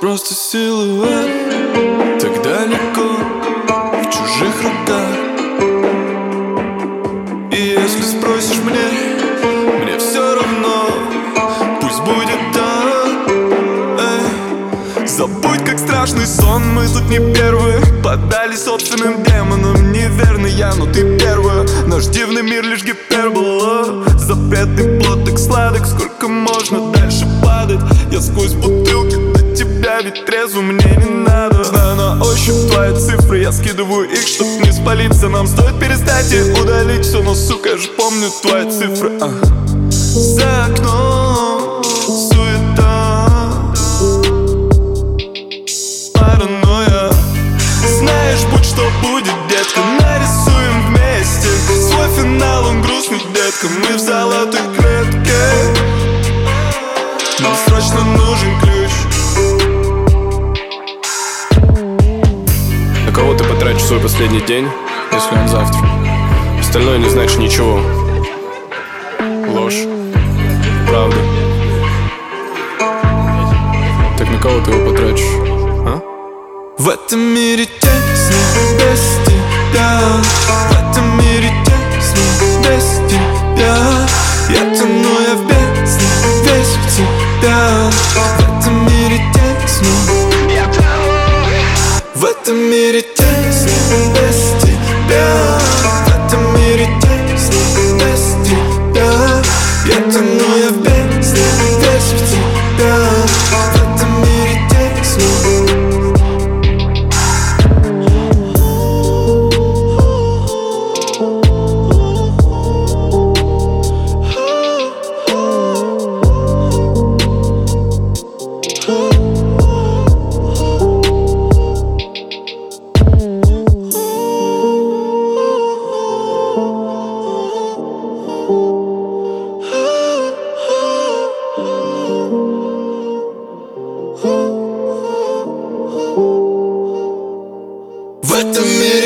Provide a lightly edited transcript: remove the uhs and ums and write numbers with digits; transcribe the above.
просто силуэт, так далеко, в чужих руках. И если спросишь мне все равно, пусть будет так. Забудь, как страшный сон, мы тут не первые. Поддались собственным демонам, неверно я, но ты первая. Наш дивный мир лишь гипербола, запретный плод так сладок. Сколько можно дальше падать? Я сквозь бутылки до тебя, ведь трезвым мне не надо. Знаю на ощупь твои цифры, я скидываю их, чтоб не спалиться. Нам стоит перестать и удалить все, но, сука, я же помню твои цифры. За окном суета, паранойя. Знаешь, будь что будет, детка, нарисуем вместе свой финал, он грустный, детка. Мы в золотой клетке, нам срочно нужен ключ. На кого ты потратишь свой последний день, если он завтра? Остальное не значит ничего. Ложь, правда. Так на кого ты его потратишь, а? В этом мире тесно без тебя, в этом мире тесно без тебя. Я тону, я в бездне, весь в тебя. В этом мире тесно, в этом мире тесно без тебя. В этом мире тесно без тебя. Я тону, я в бездне, весь в тебя. В этом мире тесно. В этом мире